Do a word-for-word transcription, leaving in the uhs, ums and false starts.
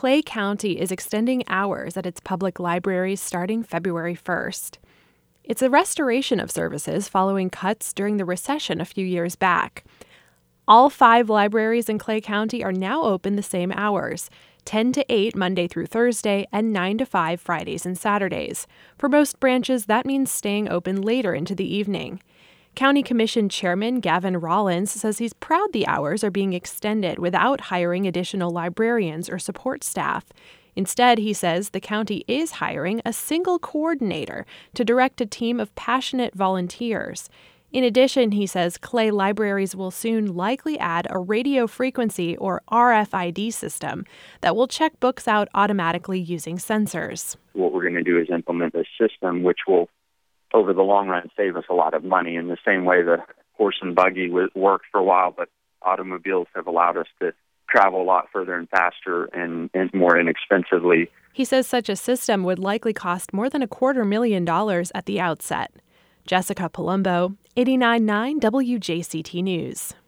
Clay County is extending hours at its public libraries starting February first. It's a restoration of services following cuts during the recession a few years back. All five libraries in Clay County are now open the same hours, ten to eight Monday through Thursday and nine to five Fridays and Saturdays. For most branches, that means staying open later into the evening. County Commission Chairman Gavin Rollins says he's proud the hours are being extended without hiring additional librarians or support staff. Instead, he says the county is hiring a single coordinator to direct a team of passionate volunteers. In addition, he says Clay libraries will soon likely add a radio frequency or R F I D system that will check books out automatically using sensors. What we're going to do is implement a system which will, over the long run, save us a lot of money in the same way the horse and buggy worked for a while, but automobiles have allowed us to travel a lot further and faster and, and more inexpensively. He says such a system would likely cost more than a quarter million dollars at the outset. Jessica Palumbo, eighty-nine point nine W J C T News.